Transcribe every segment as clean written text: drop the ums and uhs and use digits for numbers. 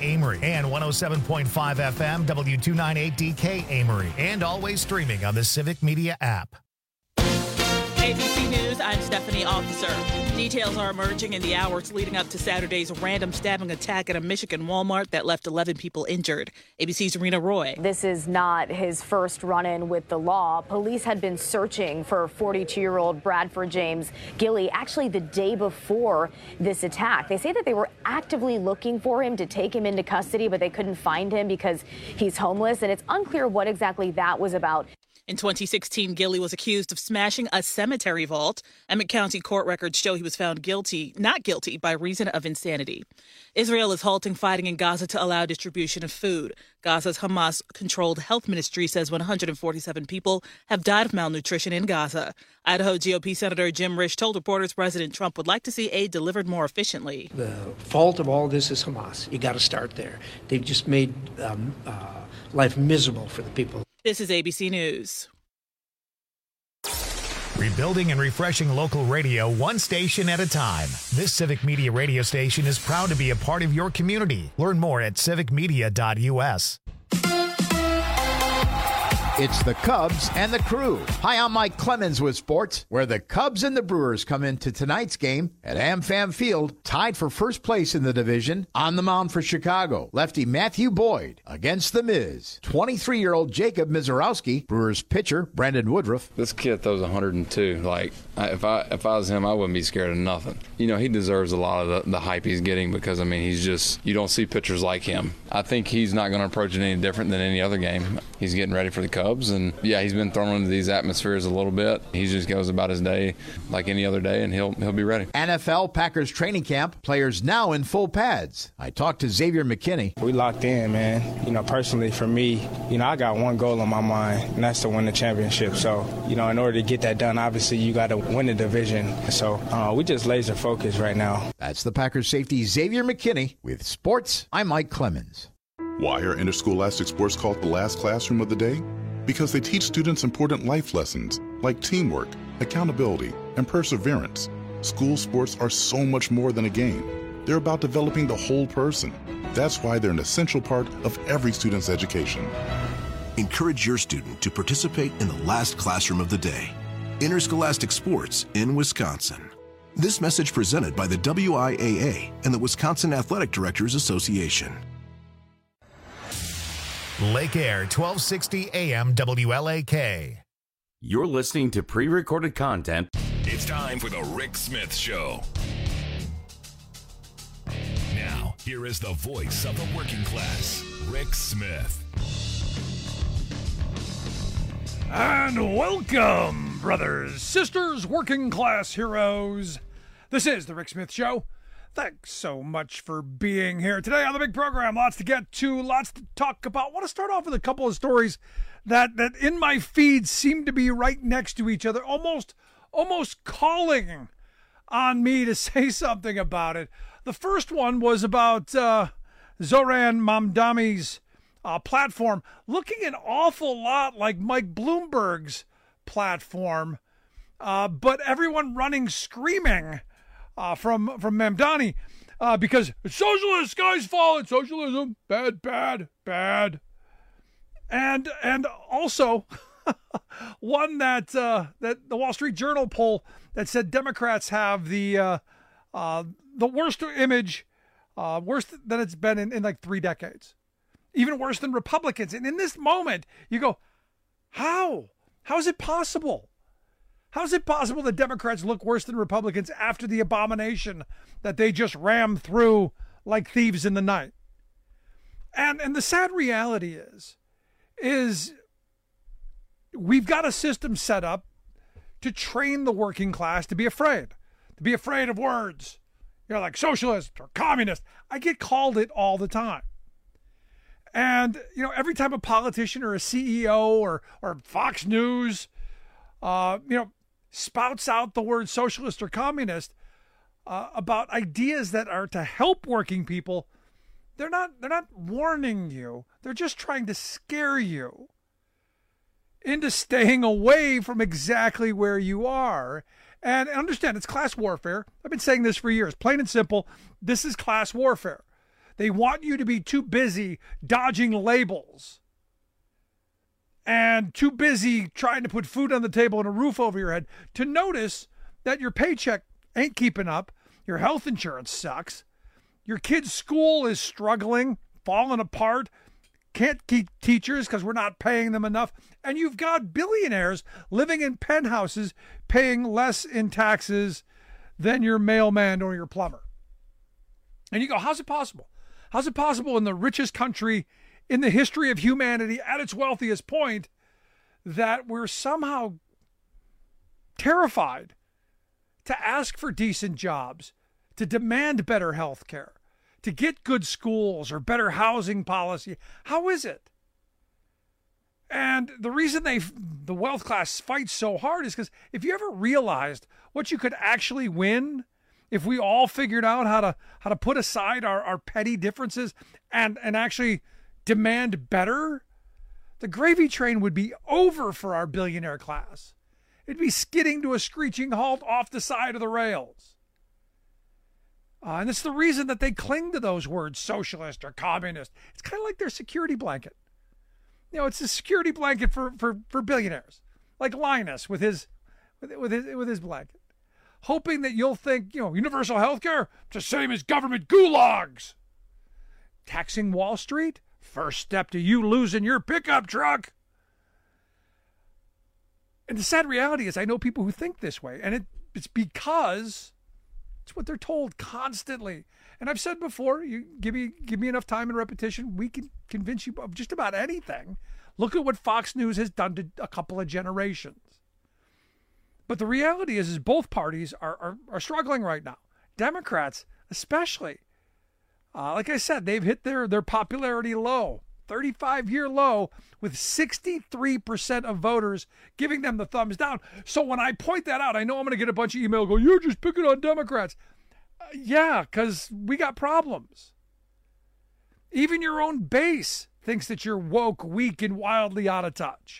Amory, and 107.5 FM W298DK Amory, and always streaming on the Civic Media app. ABC News, I'm Stephanie Officer. Details are emerging in the hours leading up to Saturday's random stabbing attack at a Michigan Walmart that left 11 people injured. ABC's Rena Roy. This is not his first run-in with the law. Police had been searching for 42-year-old Bradford James Gilley actually the day before this attack. They say that they were actively looking for him to take him into custody, but they couldn't find him because he's homeless, and it's unclear what exactly that was about. In 2016, Gilley was accused of smashing a cemetery vault. Emmett County court records show he was found not guilty by reason of insanity. Israel is halting fighting in Gaza to allow distribution of food. Gaza's Hamas-controlled health ministry says 147 people have died of malnutrition in Gaza. Idaho GOP Senator Jim Risch told reporters President Trump would like to see aid delivered more efficiently. The fault of all this is Hamas. You got to start there. They've just made life miserable for the people. This is ABC News. Rebuilding and refreshing local radio one station at a time. This Civic Media radio station is proud to be a part of your community. Learn more at civicmedia.us. It's the Cubs and the Crew. Hi, I'm Mike Clemens with sports, where the Cubs and the Brewers come into tonight's game at AmFam Field, tied for first place in the division. On the mound for Chicago, lefty Matthew Boyd against the Miz. 23-year-old Jacob Mizorowski, Brewers pitcher Brandon Woodruff. This kid throws 102. If I was him, I wouldn't be scared of nothing. You know, he deserves a lot of the hype he's getting because, I mean, you don't see pitchers like him. I think he's not going to approach it any different than any other game. He's getting ready for the Cubs, and yeah, he's been thrown into these atmospheres a little bit. He just goes about his day like any other day, and he'll be ready. NFL Packers training camp, players now in full pads. I talked to Xavier McKinney. We locked in, man. You know, personally for me, I got one goal on my mind, and that's to win the championship. So, in order to get that done, obviously you got to win the division. So we just laser focused right now. That's the Packers safety Xavier McKinney. With sports, I'm Mike Clemens. Why are interscholastic sports called the last classroom of the day? Because they teach students important life lessons like teamwork, accountability, and perseverance. School sports are so much more than a game. They're about developing the whole person. That's why they're an essential part of every student's education. Encourage your student to participate in the last classroom of the day. Interscholastic sports in Wisconsin. This message presented by the WIAA and the Wisconsin Athletic Directors Association. Lake Air, 1260 AM WLAK. You're listening to pre-recorded content. It's time for the Rick Smith Show. Now, here is the voice of the working class, Rick Smith. And welcome, brothers, sisters, working class heroes. This is the Rick Smith Show. Thanks so much for being here today on the big program. Lots to get to, lots to talk about. I want to start off with a couple of stories that in my feed seem to be right next to each other, almost calling on me to say something about it. The first one was about Zoran Mamdani's platform, looking an awful lot like Mike Bloomberg's platform, but everyone running screaming from Mamdani because it's socialist, guys, fall, it's socialism, bad. And also one that the Wall Street Journal poll that said Democrats have the worst image, worse than it's been in like 3 decades, even worse than Republicans. And in this moment, you go, how is it possible? How is it possible that Democrats look worse than Republicans after the abomination that they just rammed through like thieves in the night? And the sad reality is we've got a system set up to train the working class to be afraid of words. Like socialist or communist. I get called it all the time. And, every time a politician or a CEO or Fox News, spouts out the word socialist or communist about ideas that are to help working people, they're not warning you. They're just trying to scare you into staying away from exactly where you are. And understand, it's class warfare. I've been saying this for years. Plain and simple, this is class warfare. They want you to be too busy dodging labels and too busy trying to put food on the table and a roof over your head to notice that your paycheck ain't keeping up, your health insurance sucks, your kid's school is struggling, falling apart, can't keep teachers because we're not paying them enough, and you've got billionaires living in penthouses paying less in taxes than your mailman or your plumber. And you go, how's it possible? How's it possible in the richest country in the history of humanity at its wealthiest point that we're somehow terrified to ask for decent jobs, to demand better health care, to get good schools or better housing policy? How is it? And the reason the wealth class fights so hard is because if you ever realized what you could actually win if we all figured out how to put aside our petty differences and actually demand better, the gravy train would be over for our billionaire class. It'd be skidding to a screeching halt off the side of the rails. And it's the reason that they cling to those words, socialist or communist. It's kind of like their security blanket. You know, it's a security blanket for billionaires, like Linus with his blanket, hoping that you'll think, universal health care, it's the same as government gulags. Taxing Wall Street, first step to you losing your pickup truck. And the sad reality is I know people who think this way, and it's because it's what they're told constantly. And I've said before, you give me enough time and repetition, we can convince you of just about anything. Look at what Fox News has done to a couple of generations. But the reality is both parties are struggling right now. Democrats especially. Like I said, they've hit their popularity low, 35-year low, with 63% of voters giving them the thumbs down. So when I point that out, I know I'm going to get a bunch of email go, you're just picking on Democrats. Yeah, because we got problems. Even your own base thinks that you're woke, weak, and wildly out of touch.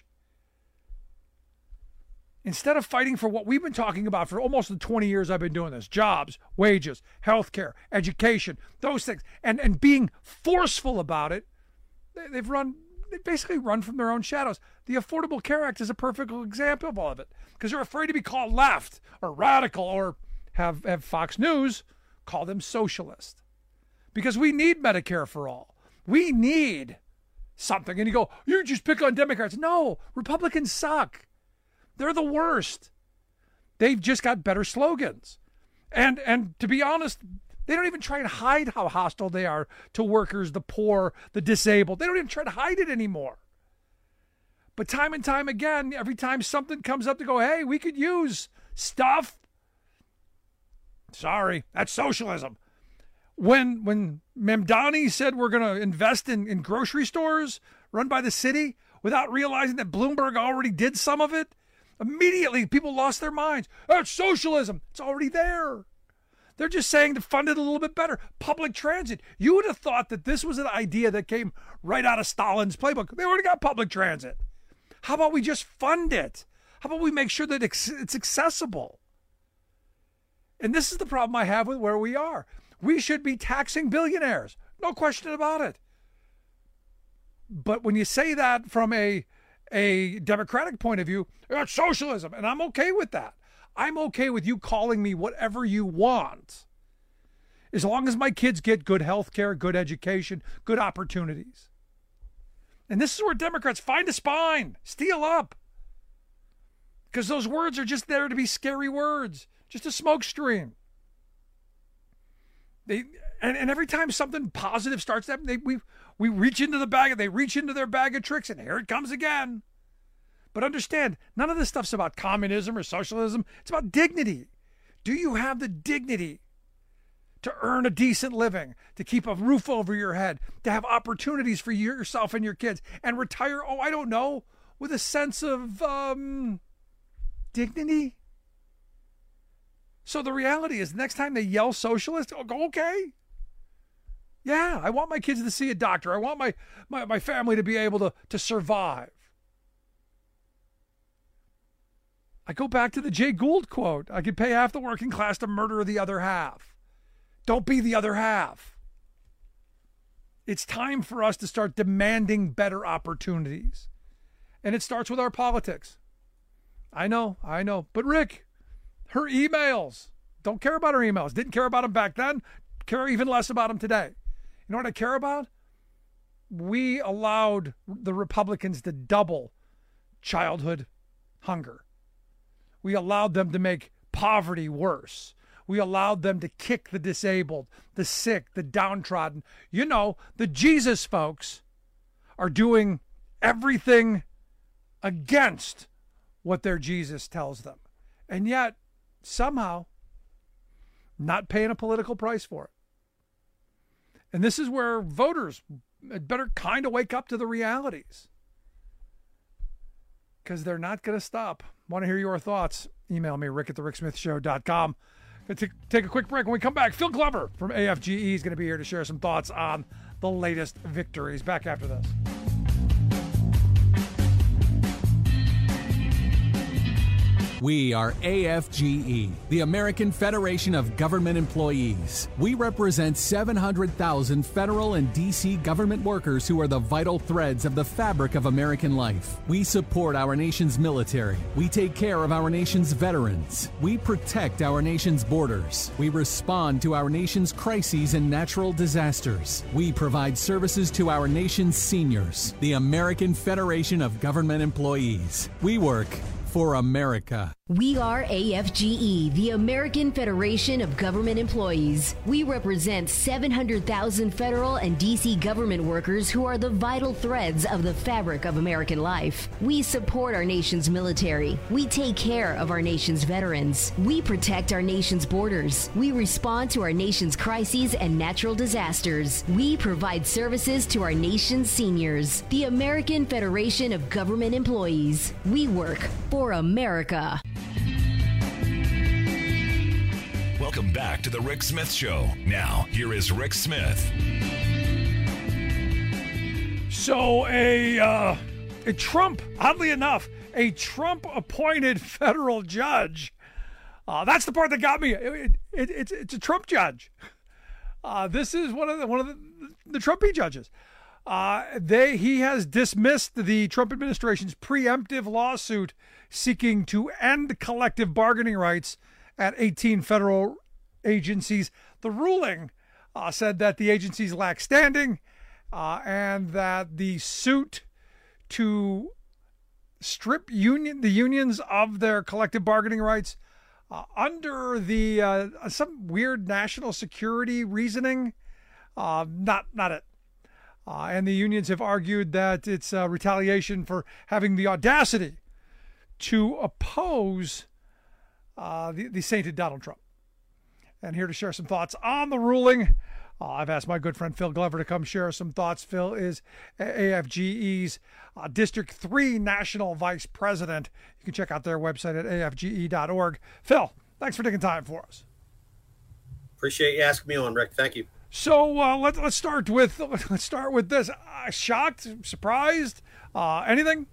Instead of fighting for what we've been talking about for almost the 20 years I've been doing this, jobs, wages, healthcare, education, those things, and being forceful about it, they basically run from their own shadows. The Affordable Care Act is a perfect example of all of it, because they're afraid to be called left or radical or have Fox News call them socialist. Because we need Medicare for all. We need something. And you go, you just pick on Democrats. No, Republicans suck. They're the worst. They've just got better slogans. And to be honest, they don't even try and hide how hostile they are to workers, the poor, the disabled. They don't even try to hide it anymore. But time and time again, every time something comes up to go, hey, we could use stuff. Sorry, that's socialism. When Mamdani said we're going to invest in grocery stores run by the city without realizing that Bloomberg already did some of it, immediately people lost their minds. That's socialism. It's already there. They're just saying to fund it a little bit better. Public transit. You would have thought that this was an idea that came right out of Stalin's playbook. They already got public transit. How about we just fund it? How about we make sure that it's accessible? And this is the problem I have with where we are. We should be taxing billionaires. No question about it. But when you say that from a Democratic point of view, it's socialism. And I'm okay with that. I'm okay with you calling me whatever you want, as long as my kids get good health care, good education, good opportunities. And this is where Democrats find a spine, steal up. Because those words are just there to be scary words, just a smoke screen. And every time something positive starts to happen, we reach into the bag, they reach into their bag of tricks, and here it comes again. But understand, none of this stuff's about communism or socialism. It's about dignity. Do you have the dignity to earn a decent living, to keep a roof over your head, to have opportunities for yourself and your kids, and retire, I don't know, with a sense of dignity? So the reality is, next time they yell socialist, I'll go, okay. Yeah, I want my kids to see a doctor. I want my family to be able to survive. I go back to the Jay Gould quote. I could pay half the working class to murder the other half. Don't be the other half. It's time for us to start demanding better opportunities. And it starts with our politics. I know. But Rick, her emails, don't care about her emails. Didn't care about them back then. Care even less about them today. You know what I care about? We allowed the Republicans to double childhood hunger. We allowed them to make poverty worse. We allowed them to kick the disabled, the sick, the downtrodden. You know, the Jesus folks are doing everything against what their Jesus tells them. And yet, somehow, not paying a political price for it. And this is where voters had better kind of wake up to the realities. Because they're not going to stop. Want to hear your thoughts? Email me, rick@thericksmithshow.com. Going to take a quick break. When we come back, Phil Glover from AFGE is going to be here to share some thoughts on the latest victories. Back after this. We are AFGE, the American Federation of Government Employees. We represent 700,000 federal and D.C. government workers who are the vital threads of the fabric of American life. We support our nation's military. We take care of our nation's veterans. We protect our nation's borders. We respond to our nation's crises and natural disasters. We provide services to our nation's seniors. The American Federation of Government Employees. We work for America. We are AFGE, the American Federation of Government Employees. We represent 700,000 federal and D.C. government workers who are the vital threads of the fabric of American life. We support our nation's military. We take care of our nation's veterans. We protect our nation's borders. We respond to our nation's crises and natural disasters. We provide services to our nation's seniors. The American Federation of Government Employees. We work for America. Welcome back to the Rick Smith Show. Now, here is Rick Smith. So a Trump, oddly enough, a Trump-appointed federal judge. That's the part that got me. It's a Trump judge. This is one of the Trumpy judges. He has dismissed the Trump administration's preemptive lawsuit seeking to end collective bargaining rights at 18 federal agencies. The ruling said that the agencies lack standing and that the suit to strip the unions of their collective bargaining rights under the some weird national security reasoning, not it. And the unions have argued that it's retaliation for having the audacity to oppose the sainted Donald Trump. And here to share some thoughts on the ruling, I've asked my good friend Phil Glover to come share some thoughts. Phil is AFGE's District 3 National Vice President. You can check out their website at afge.org. Phil, thanks for taking time for us. Appreciate you asking me on, Rick. Thank you. So let's start with this. Shocked, surprised, anything?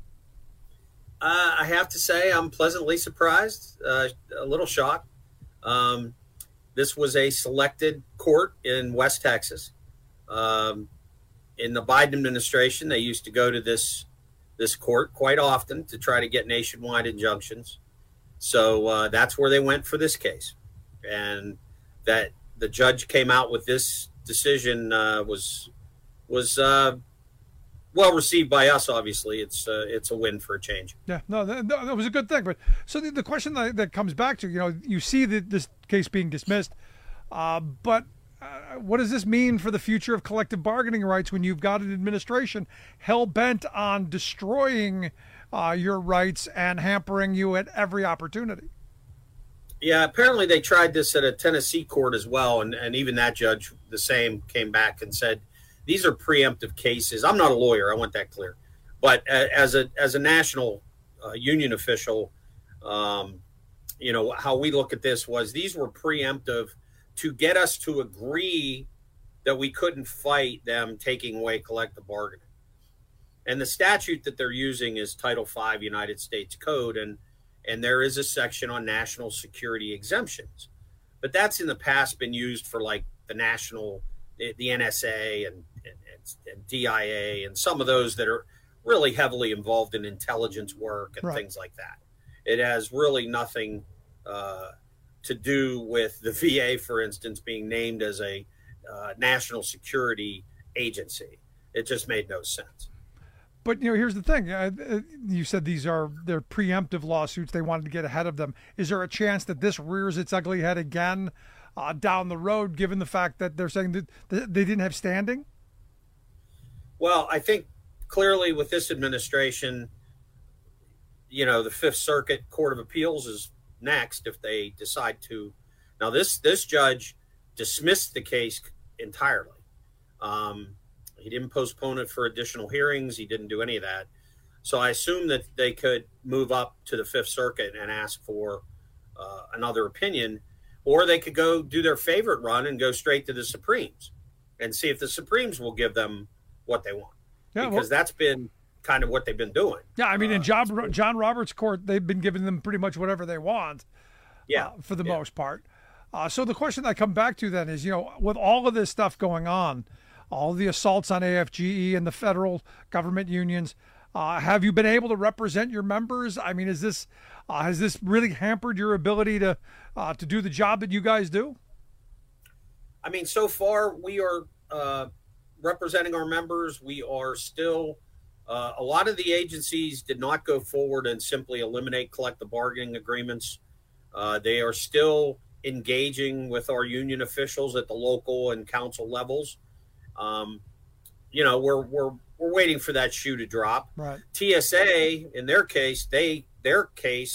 I have to say I'm pleasantly surprised, a little shocked. This was a selected court in West Texas. In the Biden administration, they used to go to this court quite often to try to get nationwide injunctions. So that's where they went for this case. And that the judge came out with this decision was well received by us. Obviously, it's a win for a change. Yeah, no, that was a good thing. But so the question that comes back to, you see this case being dismissed, but what does this mean for the future of collective bargaining rights when you've got an administration hell bent on destroying your rights and hampering you at every opportunity? Yeah, apparently they tried this at a Tennessee court as well, and even that judge, the same, came back and said, these are preemptive cases. I'm not a lawyer. I want that clear. But as a national union official, how we look at this was these were preemptive to get us to agree that we couldn't fight them taking away collective bargaining. And the statute that they're using is Title V United States Code, and there is a section on national security exemptions. But that's in the past been used for like the NSA and DIA and some of those that are really heavily involved in intelligence work and things like that. It has really nothing to do with the VA, for instance, being named as a national security agency. It just made no sense. But, here's the thing. You said they're preemptive lawsuits. They wanted to get ahead of them. Is there a chance that this rears its ugly head again down the road, given the fact that they're saying that they didn't have standing? Well, I think clearly with this administration, the Fifth Circuit Court of Appeals is next if they decide to. Now, this judge dismissed the case entirely. He didn't postpone it for additional hearings. He didn't do any of that. So I assume that they could move up to the Fifth Circuit and ask for another opinion, or they could go do their favorite run and go straight to the Supremes and see if the Supremes will give them what they want. Yeah, because that's been kind of what they've been doing. Yeah, I mean, in John Roberts' court, they've been giving them pretty much whatever they want. For the most part. So the question I come back to then is, with all of this stuff going on, all the assaults on AFGE and the federal government unions, have you been able to represent your members? I mean, has this really hampered your ability to do the job that you guys do? I mean, so far we are representing our members. We are still a lot of the agencies did not go forward and simply eliminate collective bargaining agreements. They are still engaging with our union officials at the local and council levels. We're waiting for that shoe to drop. Right. TSA, in their case, their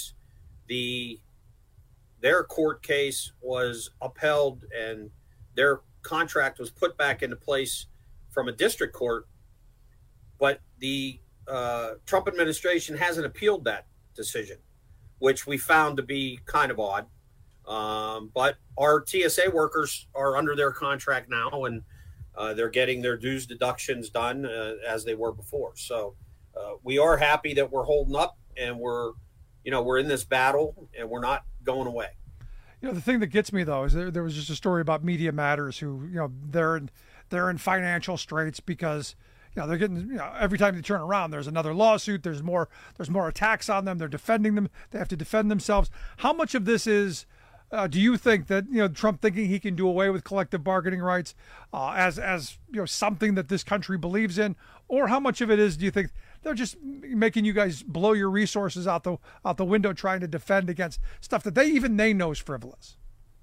court case was upheld and their contract was put back into place from a district court. But the Trump administration hasn't appealed that decision, which we found to be kind of odd. But our TSA workers are under their contract now, and they're getting their dues deductions done as they were before. So we are happy that we're holding up, and we're in this battle, and we're not going away. The thing that gets me though is there was just a story about Media Matters, who they're in financial straits because they're getting every time they turn around, there's another lawsuit. There's more attacks on them. They're defending them. They have to defend themselves. How much of this is? Do you think that Trump thinking he can do away with collective bargaining rights as something that this country believes in, or how much of it is? Do you think they're just making you guys blow your resources out the window trying to defend against stuff that they know is frivolous?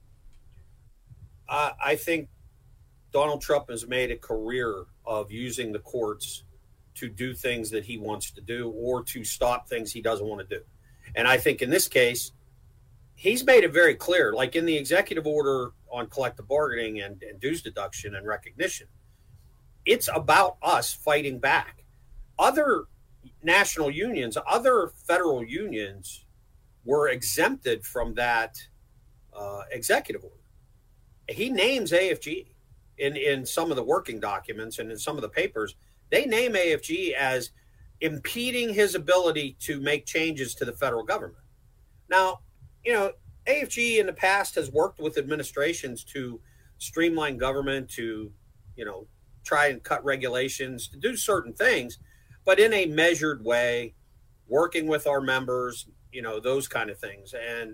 I think Donald Trump has made a career of using the courts to do things that he wants to do or to stop things he doesn't want to do, and I think in this case, he's made it very clear, like in the executive order on collective bargaining and dues deduction and recognition, it's about us fighting back. Other national unions, other federal unions were exempted from that executive order. He names AFG in some of the working documents and in some of the papers. They name AFG as impeding his ability to make changes to the federal government. Now, AFG in the past has worked with administrations to streamline government, to, try and cut regulations, to do certain things, but in a measured way, working with our members, those kind of things. And,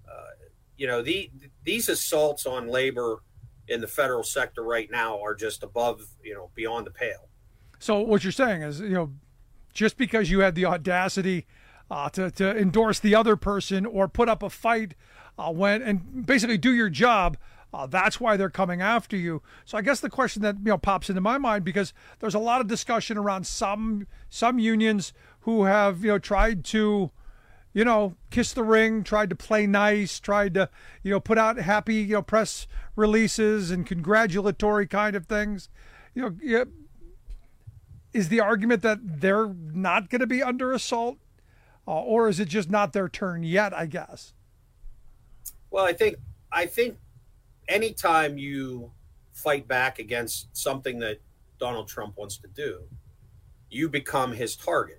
these assaults on labor in the federal sector right now are just above, beyond the pale. So what you're saying is, just because you had the audacity to endorse the other person or put up a fight and basically do your job, that's why they're coming after you. So I guess the question that pops into my mind, because there's a lot of discussion around some unions who have tried to kiss the ring, tried to play nice, tried to put out happy press releases and congratulatory kind of things. Is the argument that they're not going to be under assault? Or is it just not their turn yet, I guess? Well, I think anytime you fight back against something that Donald Trump wants to do, you become his target.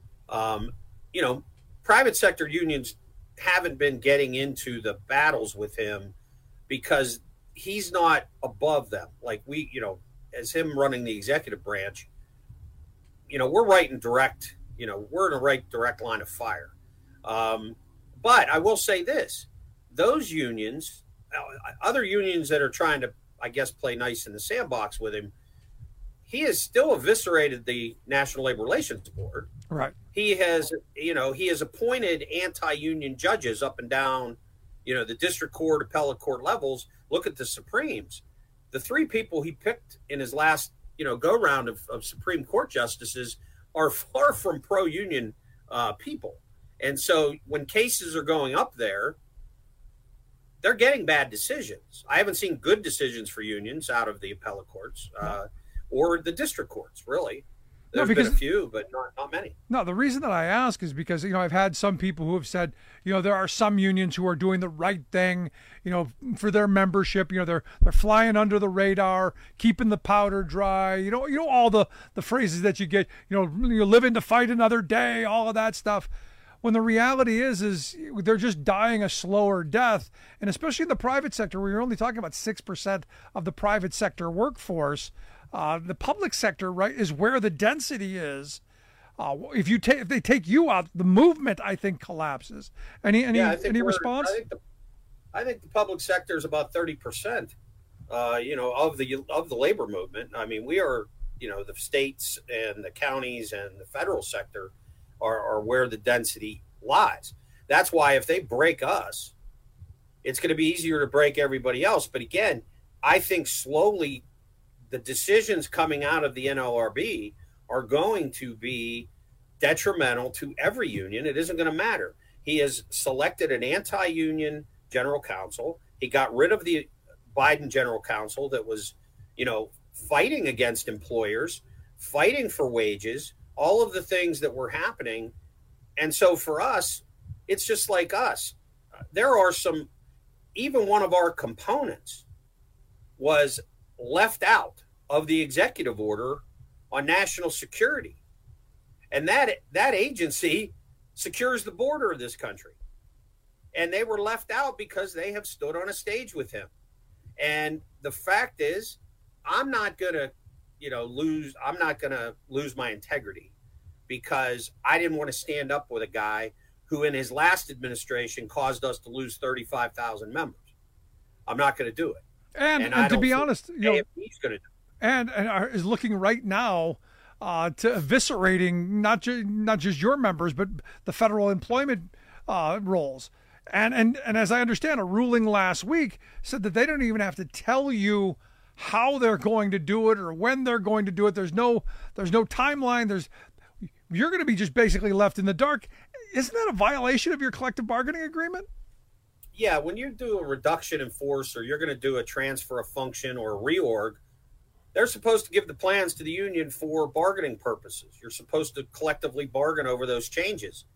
Private sector unions haven't been getting into the battles with him because he's not above them. Like as him running the executive branch, we're right in direct, we're in a right direct line of fire. But I will say this, those unions, other unions that are trying to, I guess, play nice in the sandbox with him, he has still eviscerated the National Labor Relations Board. Right. He has appointed anti-union judges up and down, the district court, appellate court levels. Look at the Supremes. The 3 people he picked in his last, go round of Supreme Court justices are far from pro-union people. And so when cases are going up there, they're getting bad decisions. I haven't seen good decisions for unions out of the appellate courts or the district courts, really. There's been a few, but not many. No, the reason that I ask is because, I've had some people who have said, there are some unions who are doing the right thing, for their membership. They're flying under the radar, keeping the powder dry, all the phrases that you get, you're living to fight another day, all of that stuff. When the reality is they're just dying a slower death. And especially in the private sector, where you're only talking about 6% of the private sector workforce, the public sector, right, is where the density is. If they take you out, the movement, I think, collapses. Any response? I think the public sector is about 30%, of the labor movement. I mean, we are, the states and the counties and the federal sector are where the density lies. That's why if they break us, it's going to be easier to break everybody else. But again, I think slowly the decisions coming out of the NLRB are going to be detrimental to every union. It isn't going to matter. He has selected an anti-union general counsel. He got rid of the Biden general counsel that was, fighting against employers, fighting for wages, all of the things that were happening. And so for us, it's just like us. There are even one of our components was left out of the executive order on national security. And that agency secures the border of this country. And they were left out because they have stood on a stage with him. And the fact is, I'm not going to lose my integrity because I didn't want to stand up with a guy who in his last administration caused us to lose 35,000 members. I'm not going to do it. And to be honest, he's going to do it. And is looking right now to eviscerating not just your members, but the federal employment roles. And as I understand, a ruling last week said that they don't even have to tell you how they're going to do it or when they're going to do it. There's no timeline. You're going to be just basically left in the dark. Isn't that a violation of your collective bargaining agreement? Yeah, when you do a reduction in force or you're going to do a transfer of function or a reorg, they're supposed to give the plans to the union for bargaining purposes. You're supposed to collectively bargain over those changes.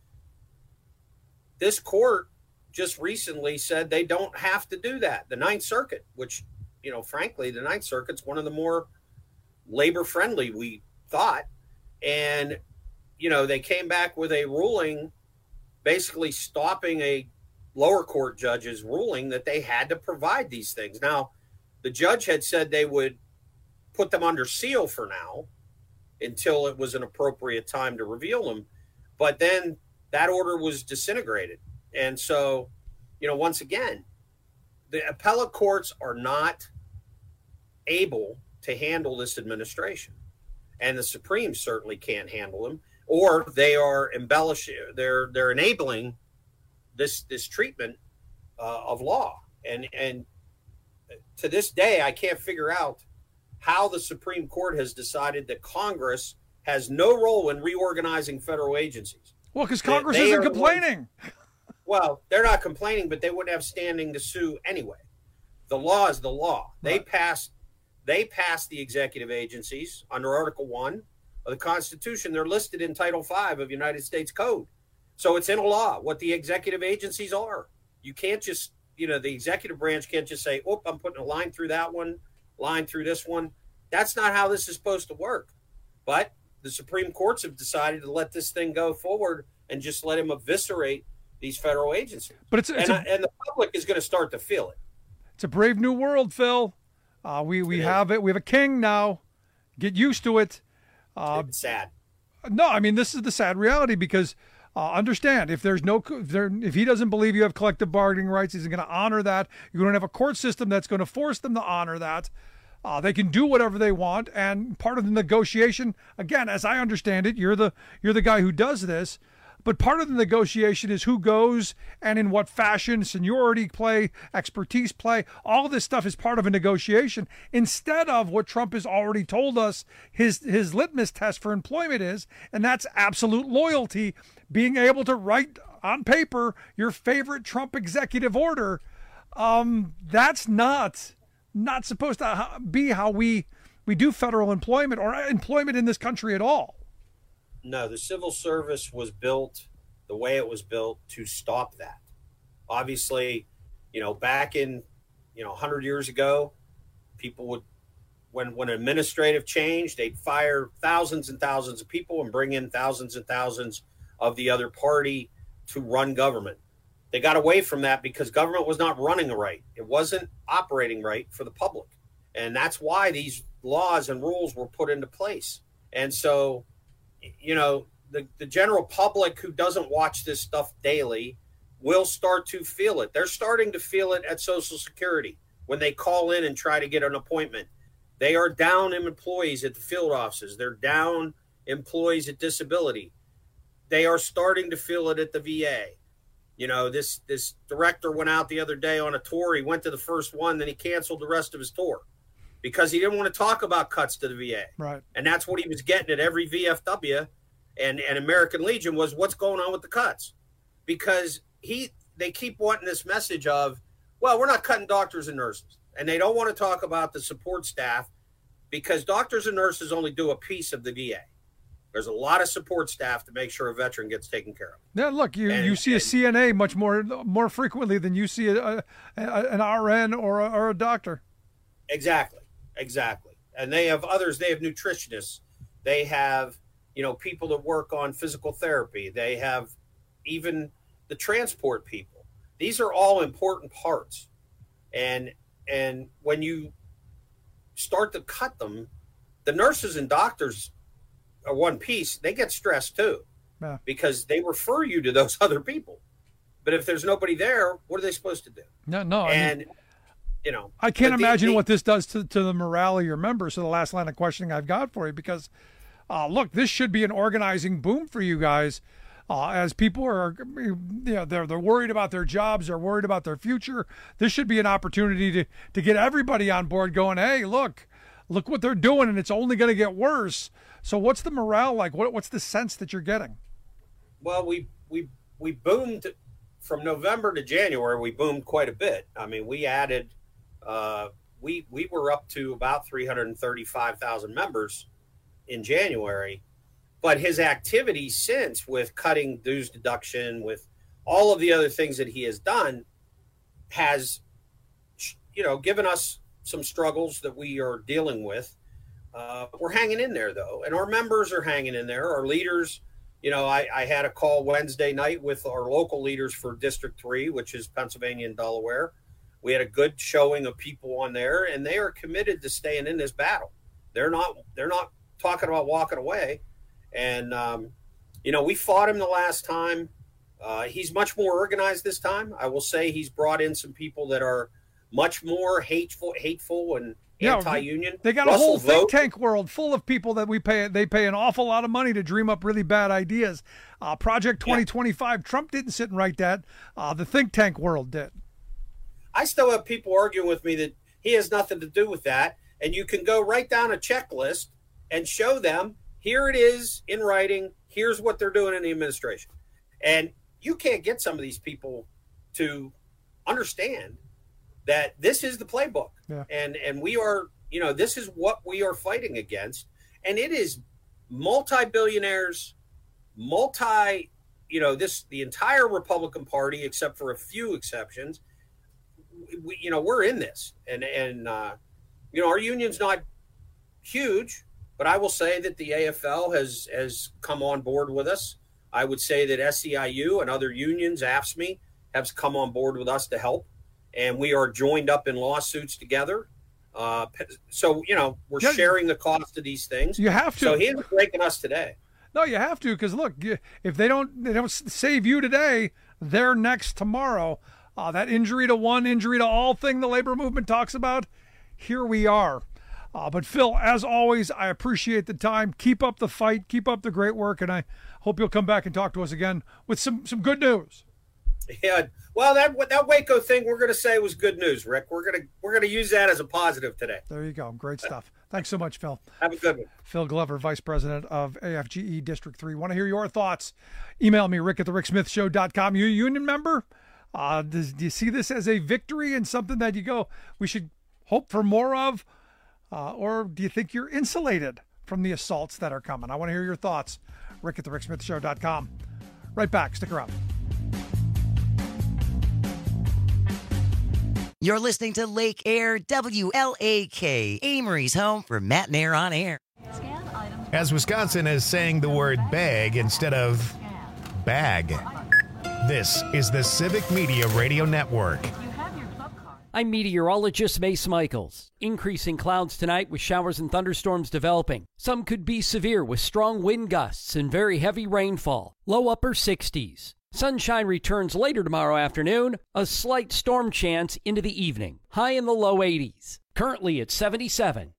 This court just recently said they don't have to do that. The Ninth Circuit, which, frankly, the Ninth Circuit's one of the more labor-friendly, we thought. And, they came back with a ruling basically stopping a lower court judge's ruling that they had to provide these things. Now, the judge had said they would put them under seal for now until it was an appropriate time to reveal them. But then that order was disintegrated. And so, once again, the appellate courts are not able to handle this administration. And the Supreme certainly can't handle them, or they are embellishing, they're enabling this treatment of law. And to this day, I can't figure out how the Supreme Court has decided that Congress has no role in reorganizing federal agencies. Well, because Congress isn't complaining. Well, they're not complaining, but they wouldn't have standing to sue anyway. The law is the law. Right. They passed the executive agencies under Article 1 of the Constitution. They're listed in Title 5 of United States Code. So it's in a law what the executive agencies are. You can't just, the executive branch can't just say, "Oh, I'm putting a line through that one, line through this one." That's not how this is supposed to work. But the Supreme Courts have decided to let this thing go forward and just let him eviscerate these federal agencies. But and the public is going to start to feel it. It's a brave new world, Phil. We have it. We have a king now. Get used to it. It's sad. No, I mean, this is the sad reality because understand if if he doesn't believe you have collective bargaining rights, he's going to honor that. You don't have a court system that's going to force them to honor that. They can do whatever they want, and part of the negotiation, again, as I understand it, you're the guy who does this, but part of the negotiation is who goes and in what fashion, seniority play, expertise play. All this stuff is part of a negotiation instead of what Trump has already told us his litmus test for employment is, and that's absolute loyalty, being able to write on paper your favorite Trump executive order. That's not supposed to be how we do federal employment or employment in this country at all. No, the civil service was built the way it was built to stop that. Obviously, back in, 100 years ago, people would, when administrative change, they'd fire thousands and thousands of people and bring in thousands and thousands of the other party to run government. They got away from that because government was not running right. It wasn't operating right for the public. And that's why these laws and rules were put into place. And so, the general public who doesn't watch this stuff daily will start to feel it. They're starting to feel it at Social Security when they call in and try to get an appointment. They are down employees at the field offices. They're down employees at disability. They are starting to feel it at the VA. This director went out the other day on a tour. He went to the first one, then he canceled the rest of his tour because he didn't want to talk about cuts to the VA. Right. And that's what he was getting at every VFW and American Legion was what's going on with the cuts. Because they keep wanting this message of, well, we're not cutting doctors and nurses. And they don't want to talk about the support staff because doctors and nurses only do a piece of the VA. There's a lot of support staff to make sure a veteran gets taken care of. Yeah, look, you see a CNA much more frequently than you see an RN or a doctor. Exactly. And they have others. They have nutritionists. They have, people that work on physical therapy. They have even the transport people. These are all important parts. And when you start to cut them, the nurses and doctors are one piece. They get stressed too, because they refer you to those other people. But if there's nobody there, what are they supposed to do? No. And I can't imagine what this does to the morale of your members. So the last line of questioning I've got for you, because look, this should be an organizing boom for you guys. As people are, they're worried about their jobs, they're worried about their future. This should be an opportunity to get everybody on board going, hey, look what they're doing, and it's only going to get worse. So what's the morale like? What's the sense that you're getting? Well, we boomed from November to January. We boomed quite a bit. I mean, we added, we were up to about 335,000 members in January. But his activity since, with cutting dues deduction, with all of the other things that he has done, has, given us some struggles that we are dealing with. We're hanging in there, though, and our members are hanging in there. Our leaders, I had a call Wednesday night with our local leaders for District 3, which is Pennsylvania and Delaware. We had a good showing of people on there, and they are committed to staying in this battle. They're not talking about walking away. And, we fought him the last time. He's much more organized this time. I will say he's brought in some people that are much more hateful and anti-union. They got Russell a whole think tank world full of people that they pay an awful lot of money to dream up really bad ideas. Project 2025, Trump didn't sit and write that. The think tank world did. I still have people arguing with me that he has nothing to do with that. And you can go write down a checklist and show them, here it is in writing. Here's what they're doing in the administration. And you can't get some of these people to understand that this is the playbook. Yeah. And we are, this is what we are fighting against. And it is multi-billionaires, the entire Republican Party, except for a few exceptions. We're in this. And our union's not huge. But I will say that the AFL has come on board with us. I would say that SEIU and other unions, AFSCME, have come on board with us to help. And we are joined up in lawsuits together. So, we're sharing the cost of these things. You have to. So he isn't breaking us today. No, you have to, because look, if they don't save you today, they're next tomorrow. That injury to one, injury to all thing the labor movement talks about, here we are. But Phil, as always, I appreciate the time. Keep up the fight. Keep up the great work, and I hope you'll come back and talk to us again with some good news. Yeah, well, that Waco thing we're going to say was good news, Rick. We're gonna use that as a positive today. There you go. Great stuff. Thanks so much, Phil. Have a good one. Phil Glover, Vice President of AFGE District 3. Want to hear your thoughts? Email me, rick@thericksmithshow.com. You a union member? Do you see this as a victory and something that you go, we should hope for more of? Or do you think you're insulated from the assaults that are coming? I want to hear your thoughts. rick@thericksmithshow.com. Right back. Stick around. You're listening to Lake Air WLAK, Amory's home for Matt and Air on Air. As Wisconsin is saying the word bag instead of bag. This is the Civic Media Radio Network. I'm meteorologist Mace Michaels. Increasing clouds tonight with showers and thunderstorms developing. Some could be severe with strong wind gusts and very heavy rainfall. Low upper 60s. Sunshine returns later tomorrow afternoon. A slight storm chance into the evening. High in the low 80s. Currently at 77.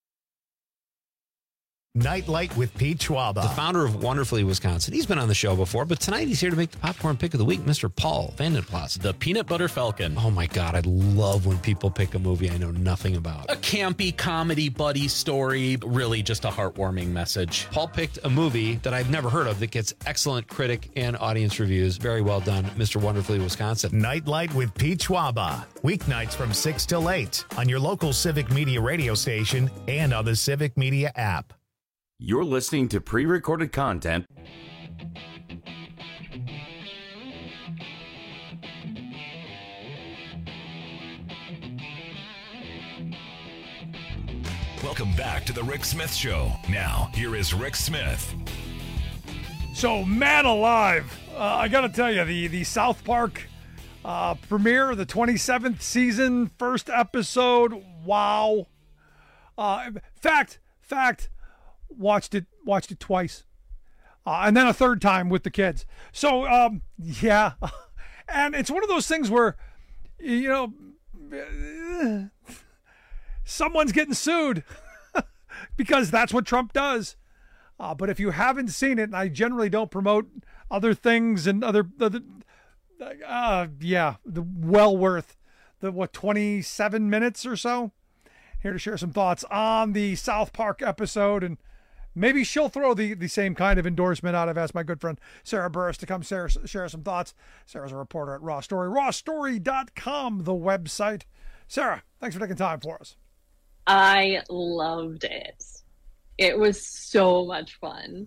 Nightlight with Pete Schwaba, the founder of Wonderfully Wisconsin. He's been on the show before, but tonight he's here to make the popcorn pick of the week, Mr. Paul Vandenplas. The Peanut Butter Falcon. Oh my God, I love when people pick a movie I know nothing about. A campy comedy buddy story, really just a heartwarming message. Paul picked a movie that I've never heard of that gets excellent critic and audience reviews. Very well done, Mr. Wonderfully Wisconsin. Nightlight with Pete Schwaba. Weeknights from 6 till 8 on your local Civic Media radio station and on the Civic Media app. You're listening to pre-recorded content. Welcome back to the Rick Smith Show. Now, here is Rick Smith. So, man alive, I got to tell you, the South Park premiere, the 27th season, first episode, wow. Fact, watched it twice, and then a third time with the kids. So yeah, and it's one of those things where someone's getting sued because that's what Trump does. But if you haven't seen it, and I generally don't promote other things and other well worth the 27 minutes or so. Here to share some thoughts on the South Park episode, and maybe she'll throw the same kind of endorsement out. I've asked my good friend Sarah Burris to come share some thoughts. Sarah's a reporter at Raw Story. RawStory.com, the website. Sarah, thanks for taking time for us. I loved it. It was so much fun.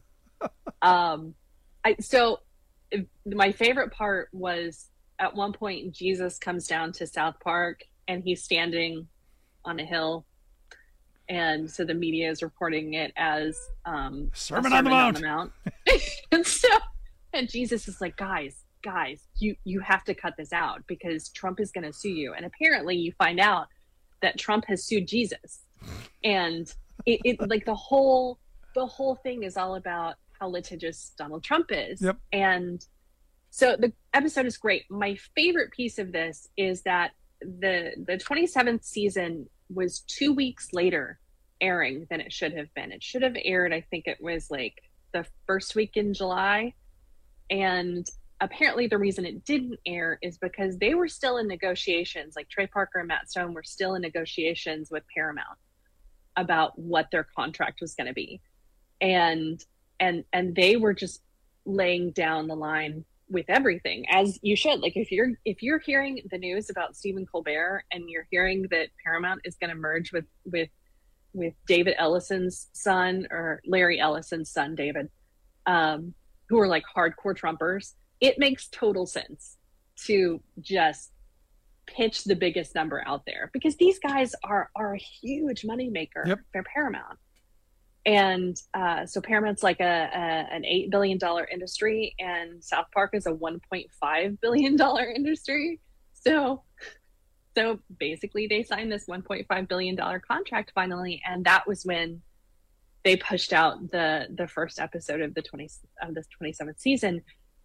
My favorite part was at one point Jesus comes down to South Park and he's standing on a hill, and so the media is reporting it as Sermon on the Mount. and Jesus is like, guys, you have to cut this out because Trump is going to sue you. And apparently you find out that Trump has sued Jesus, and it like the whole thing is all about how litigious Donald Trump is. Yep. And so the episode is great. My favorite piece of this is that the 27th season was 2 weeks later airing than it should have been. It should have aired, I think it was like the first week in July. And apparently the reason it didn't air is because they were still in negotiations. Like Trey Parker and Matt Stone were still in negotiations with Paramount about what their contract was going to be. And they were just laying down the line with everything, as you should. Like if you're hearing the news about Stephen Colbert and you're hearing that Paramount is going to merge with David Ellison's son, or Larry Ellison's son, David, who are like hardcore Trumpers, it makes total sense to just pitch the biggest number out there, because these guys are a huge moneymaker for Paramount. And so Paramount's like an $8 billion industry, and South Park is a $1.5 billion industry. So So basically they signed this $1.5 billion contract finally. And that was when they pushed out the first episode of this 27th season.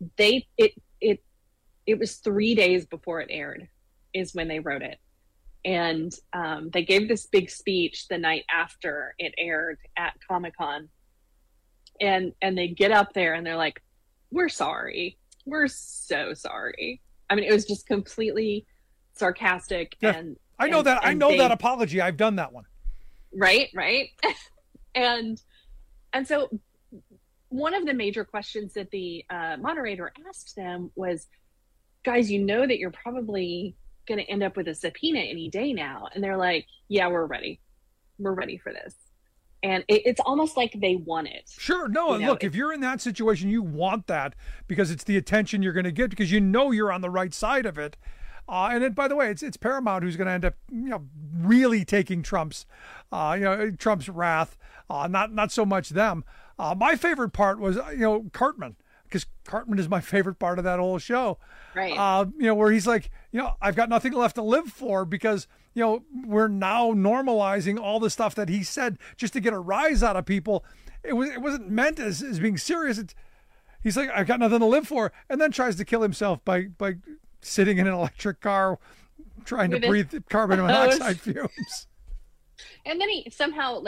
It was 3 days before it aired is when they wrote it. And they gave this big speech the night after it aired at Comic-Con. And they get up there and they're like, we're sorry. We're so sorry. I mean, it was just completely sarcastic. Yeah, and I know that. I know that apology. I've done that one. Right. And so one of the major questions that the moderator asked them was, guys, you know that you're probably going to end up with a subpoena any day now. And they're like, yeah, we're ready. We're ready for this. And it's almost like they want it. Sure. No, look, if you're in that situation, you want that because it's the attention you're going to get because you know you're on the right side of it. And then, by the way, it's Paramount who's going to end up, really taking Trump's wrath. Not so much them. My favorite part was, Cartman, because Cartman is my favorite part of that whole show. Right. Where he's like, I've got nothing left to live for because, we're now normalizing all the stuff that he said just to get a rise out of people. It wasn't meant as being serious. He's like, I've got nothing to live for, and then tries to kill himself by sitting in an electric car trying to breathe carbon monoxide fumes. And then he somehow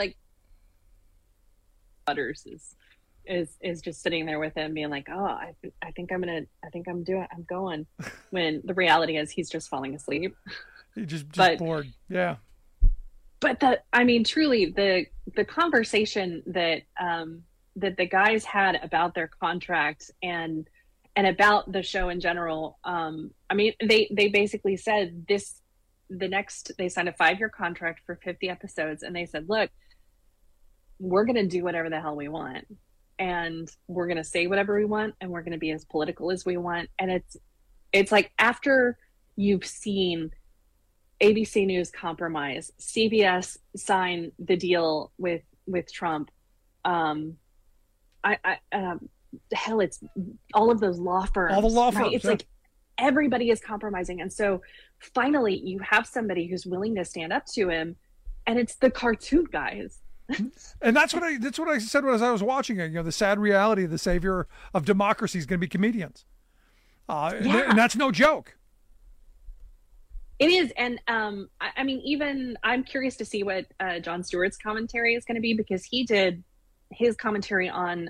Butters is just sitting there with him being like, oh, I think I'm going, when the reality is he's just falling asleep. He's just bored. Yeah. But truly the conversation that the guys had about their contract and about the show in general, they basically said they signed a 5-year contract for 50 episodes, and they said, look, we're going to do whatever the hell we want, and we're going to say whatever we want, and we're going to be as political as we want. And it's like, after you've seen ABC News compromise, CBS sign the deal with Trump, it's all of those law firms. All the law firms. Right? It's like everybody is compromising. And so finally you have somebody who's willing to stand up to him, and it's the cartoon guys. And that's what I said as I was watching it. The sad reality of the savior of democracy is going to be comedians. And that's no joke. It is. And even I'm curious to see what Jon Stewart's commentary is going to be, because he did his commentary on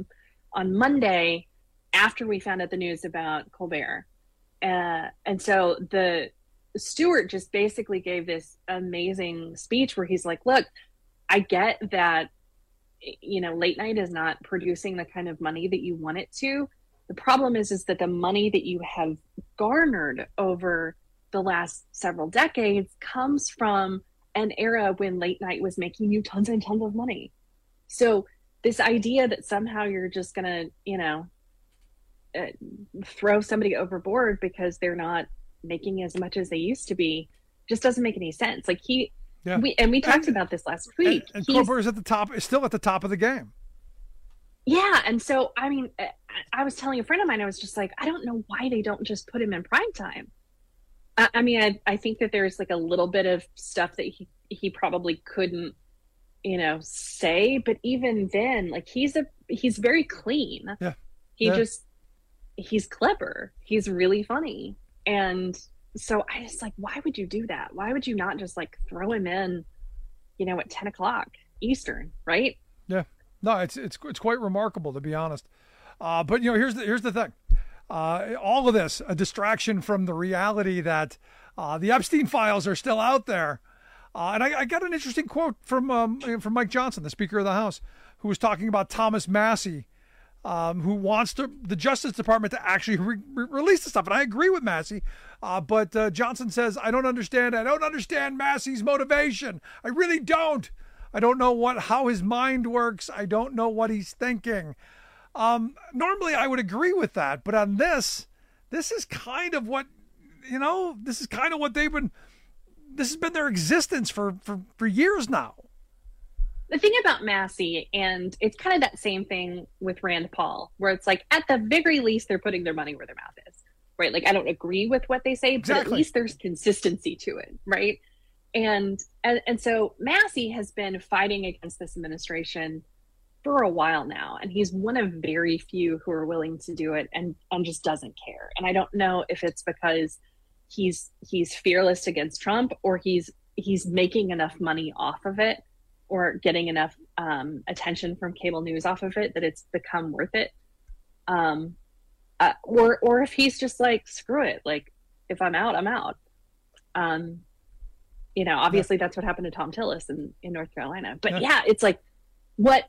Monday after we found out the news about Colbert. And so the Stewart just basically gave this amazing speech where he's like, look, I get that, late night is not producing the kind of money that you want it to. The problem is that the money that you have garnered over the last several decades comes from an era when late night was making you tons and tons of money. So this idea that somehow you're just going to, throw somebody overboard because they're not making as much as they used to be just doesn't make any sense. Like we talked about this last week. And Colbert is still at the top of the game. Yeah. And so, I was telling a friend of mine, I was just like, I don't know why they don't just put him in prime time. I think that there's a little bit of stuff that he probably couldn't, say, but even then, he's very clean. Yeah. He's clever. He's really funny. And so I just why would you do that? Why would you not just throw him in, at 10 o'clock Eastern, right? Yeah. No, it's quite remarkable, to be honest. But here's the thing. All of this, a distraction from the reality that the Epstein files are still out there. And I got an interesting quote from Mike Johnson, the Speaker of the House, who was talking about Thomas Massie, who wants the Justice Department to actually release the stuff. And I agree with Massie, but Johnson says, I don't understand Massie's motivation. I really don't. I don't know how his mind works. I don't know what he's thinking. Normally I would agree with that, but on this is kind of what, this is kind of what this has been their existence for years now. The thing about Massie, and it's kind of that same thing with Rand Paul, where it's at the very least, they're putting their money where their mouth is. right? Like, I don't agree with what they say, but at least there's consistency to it, right? And so Massie has been fighting against this administration for a while now, and he's one of very few who are willing to do it and just doesn't care. And I don't know if it's because he's fearless against Trump, or he's making enough money off of it, or getting enough attention from cable news off of it that it's become worth it. Or if he's just like, screw it, like, if I'm out, I'm out. Obviously that's what happened to Tom Tillis in North Carolina. But yeah, it's like what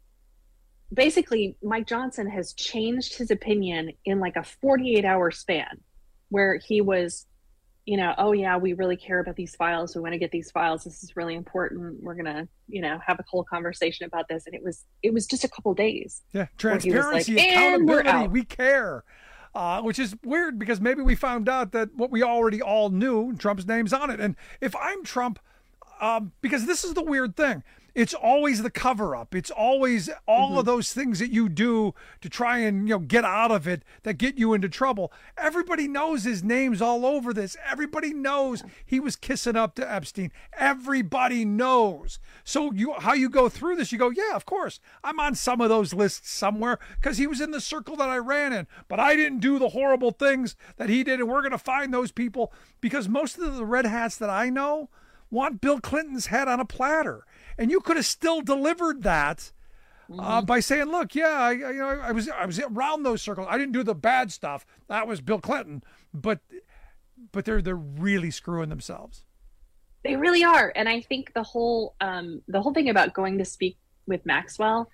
basically Mike Johnson has changed his opinion in like a 48-hour span, where he was, oh yeah, we really care about these files. We want to get these files. This is really important. We're going to, have a whole conversation about this. And it was just a couple days. Yeah. Transparency, like, accountability, we care. Which is weird, because maybe we found out that what we already all knew, Trump's name's on it. And if I'm Trump, because this is the weird thing, it's always the cover up. It's always all of those things that you do to try and, get out of it that get you into trouble. Everybody knows his name's all over this. Everybody knows he was kissing up to Epstein. Everybody knows. So how you go through this, you go, yeah, of course, I'm on some of those lists somewhere because he was in the circle that I ran in, but I didn't do the horrible things that he did. And we're going to find those people, because most of the red hats that I know want Bill Clinton's head on a platter. And you could have still delivered that by saying, look, yeah, I was around those circles. I didn't do the bad stuff. That was Bill Clinton. But they're really screwing themselves. They really are. And I think the whole thing about going to speak with Maxwell,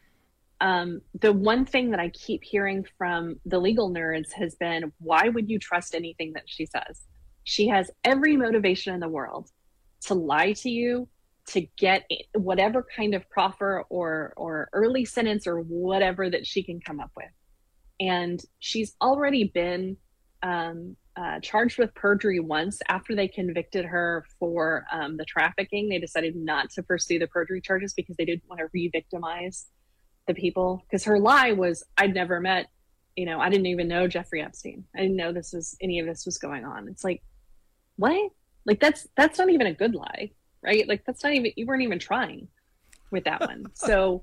the one thing that I keep hearing from the legal nerds has been, why would you trust anything that she says? She has every motivation in the world to lie to you, to get whatever kind of proffer or early sentence or whatever that she can come up with. And she's already been charged with perjury once. After they convicted her for the trafficking, they decided not to pursue the perjury charges because they didn't want to re-victimize the people. Because her lie was, I'd never met, I didn't even know Jeffrey Epstein. I didn't know any of this was going on. It's like, what? Like, that's not even a good lie. Right? Like, that's not even, you weren't even trying with that one. So,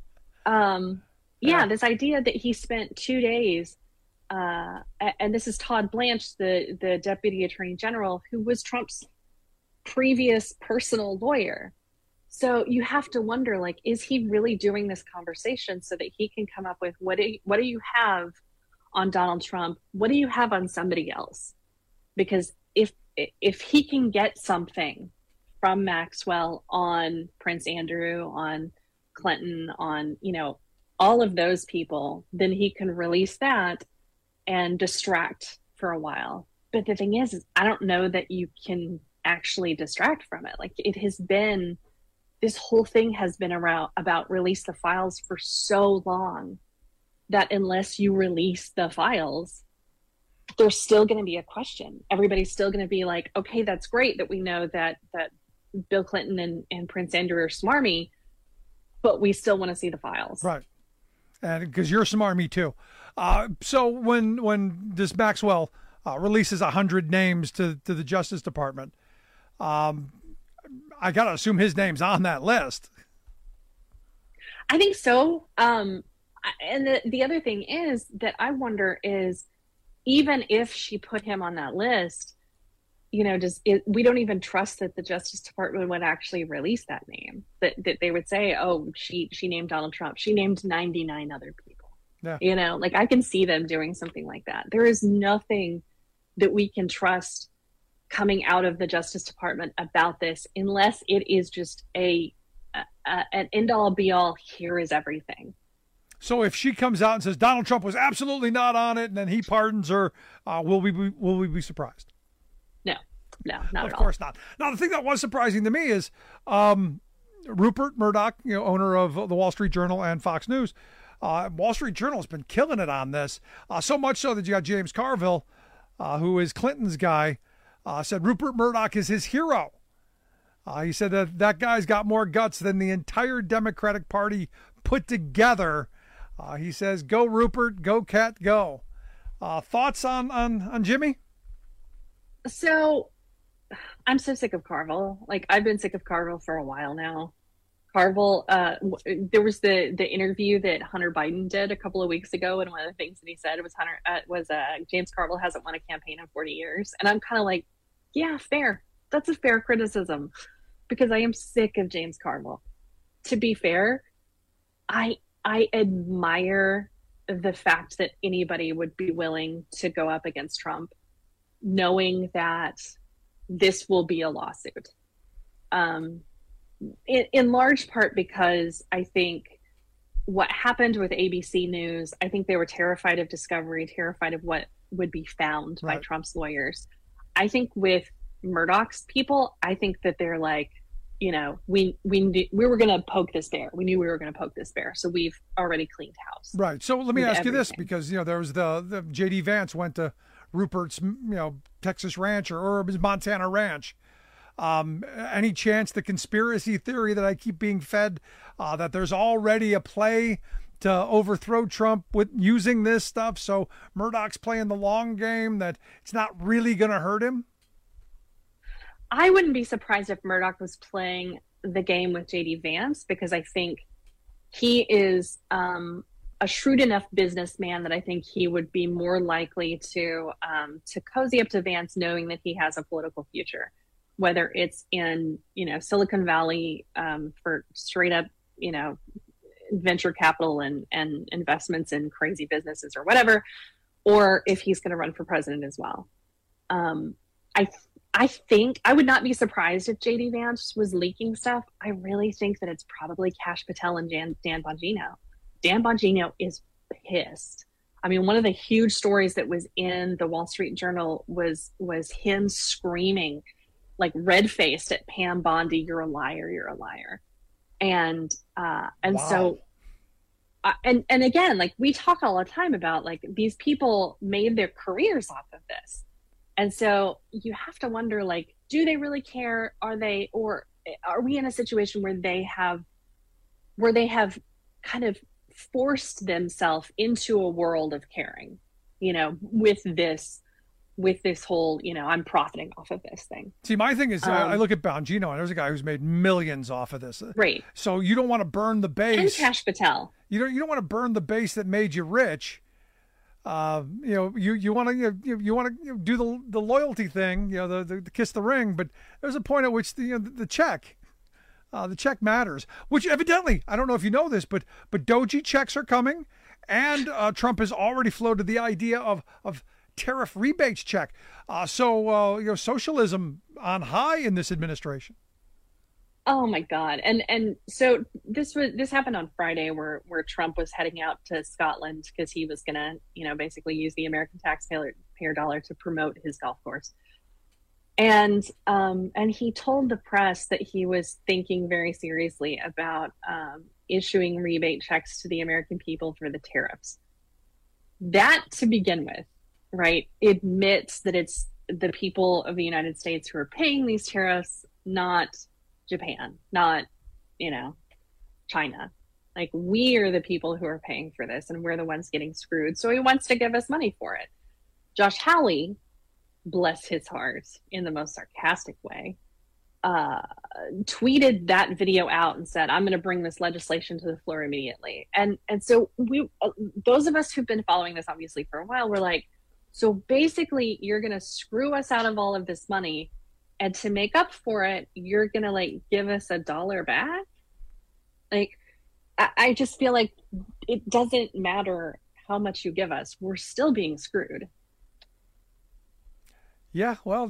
this idea that he spent 2 days, and this is Todd Blanche, the Deputy Attorney General, who was Trump's previous personal lawyer. So you have to wonder, like, is he really doing this conversation so that he can come up with, what do you have on Donald Trump? What do you have on somebody else? Because if he can get something from Maxwell on Prince Andrew, on Clinton, on, all of those people, then he can release that and distract for a while. But the thing is I don't know that you can actually distract from it. Like, this whole thing has been about release the files for so long that unless you release the files, there's still going to be a question. Everybody's still going to be like, okay, that's great that we know that Bill Clinton and Prince Andrew are smarmy, but we still want to see the files. Right. And because you're smarmy too. So when this Maxwell releases 100 names to the Justice Department, I got to assume his name's on that list. I think so. And the other thing is that I wonder is, even if she put him on that list, we don't even trust that the Justice Department would actually release that name, that they would say, oh, she named Donald Trump. She named 99 other people. Yeah. Like, I can see them doing something like that. There is nothing that we can trust coming out of the Justice Department about this, unless it is just an end all be all, here is everything. So if she comes out and says Donald Trump was absolutely not on it, and then he pardons her, will we be surprised? No, not at all. Of course not. Now, the thing that was surprising to me is Rupert Murdoch, owner of the Wall Street Journal and Fox News. Wall Street Journal has been killing it on this, so much so that you got James Carville, who is Clinton's guy, said Rupert Murdoch is his hero. He said that guy's got more guts than the entire Democratic Party put together. He says, go Rupert, go Cat, go. Thoughts on Jimmy? So I'm so sick of Carville. Like, I've been sick of Carville for a while now. Carville, there was the interview that Hunter Biden did a couple of weeks ago, and one of the things that he said was James Carville hasn't won a campaign in 40 years. And I'm kind of like, yeah, fair. That's a fair criticism, because I am sick of James Carville. To be fair, I admire the fact that anybody would be willing to go up against Trump, knowing that this will be a lawsuit. In large part because I think what happened with ABC News, I think they were terrified of discovery, terrified of what would be found by Trump's lawyers. I think with Murdoch's people, I think that they're like, you know, we were going to poke this bear. We knew we were going to poke this bear. So we've already cleaned house. Right. So let me ask you this, because, you know, there was the J.D. Vance went to Rupert's, you know, Texas ranch or his Montana ranch. Any chance the conspiracy theory that I keep being fed, that there's already a play to overthrow Trump with using this stuff, so Murdoch's playing the long game, that it's not really going to hurt him? I wouldn't be surprised if Murdoch was playing the game with J.D. Vance, because I think he is a shrewd enough businessman that I think he would be more likely to cozy up to Vance, knowing that he has a political future, whether it's in, you know, Silicon Valley for straight up, you know, venture capital and investments in crazy businesses or whatever, or if he's going to run for president as well. I think I would not be surprised if J.D. Vance was leaking stuff. I really think that it's probably Kash Patel and Dan Bongino. Dan Bongino is pissed. I mean, one of the huge stories that was in the Wall Street Journal was him screaming, like red-faced, at Pam Bondi, "You're a liar, you're a liar." And wow. So, and again, like, we talk all the time about, like, these people made their careers off of this. And so you have to wonder, like, do they really care? Are we in a situation where they have kind of forced themselves into a world of caring, you know, with this whole, you know, I'm profiting off of this thing. See, my thing is, I look at Bongino, and there's a guy who's made millions off of this. Right. So you don't want to burn the base. And Kash Patel. You don't want to burn the base that made you rich. You know, you want to do the loyalty thing, you know, the kiss the ring. But there's a point at which the check matters. Which evidently, I don't know if you know this, but Doji checks are coming, and Trump has already floated the idea of tariff rebates check. So you know, socialism on high in this administration. Oh my God. And so this happened on Friday, where Trump was heading out to Scotland because he was going to, you know, basically use the American taxpayer dollar to promote his golf course. And he told the press that he was thinking very seriously about issuing rebate checks to the American people for the tariffs. That, to begin with, right, admits that it's the people of the United States who are paying these tariffs, not Japan, not, you know, China. Like, we are the people who are paying for this, and we're the ones getting screwed. So he wants to give us money for it. Josh Hawley, bless his heart, in the most sarcastic way, tweeted that video out and said, "I'm going to bring this legislation to the floor immediately." And so we, those of us who've been following this obviously for a while, we're like, so basically you're going to screw us out of all of this money, and to make up for it, you're going to, like, give us $1 back? Like, I just feel like it doesn't matter how much you give us. We're still being screwed. Yeah, well,